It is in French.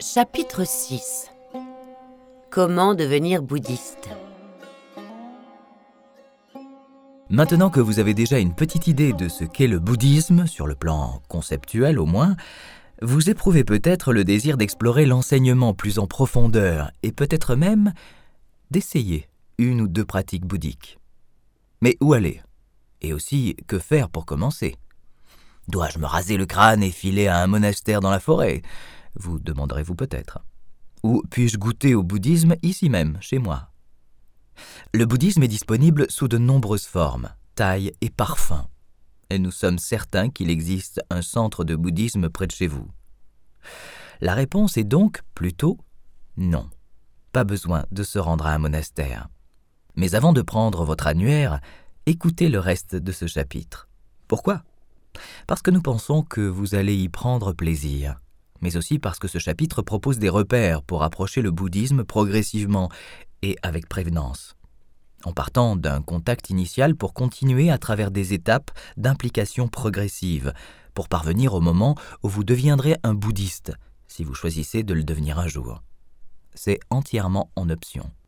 Chapitre 6. Comment devenir bouddhiste? Maintenant que vous avez déjà une petite idée de ce qu'est le bouddhisme, sur le plan conceptuel au moins, vous éprouvez peut-être le désir d'explorer l'enseignement plus en profondeur et peut-être même d'essayer une ou deux pratiques bouddhiques. Mais où aller? Et aussi, que faire pour commencer? Dois-je me raser le crâne et filer à un monastère dans la forêt? Vous demanderez-vous peut-être. Ou puis-je goûter au bouddhisme ici même, chez moi? Le bouddhisme est disponible sous de nombreuses formes, tailles et parfums. Et nous sommes certains qu'il existe un centre de bouddhisme près de chez vous. La réponse est donc plutôt non. Pas besoin de se rendre à un monastère. Mais avant de prendre votre annuaire, écoutez le reste de ce chapitre. Pourquoi? Parce que nous pensons que vous allez y prendre plaisir, mais aussi parce que ce chapitre propose des repères pour approcher le bouddhisme progressivement et avec prévenance, en partant d'un contact initial pour continuer à travers des étapes d'implication progressive, pour parvenir au moment où vous deviendrez un bouddhiste, si vous choisissez de le devenir un jour. C'est entièrement en option.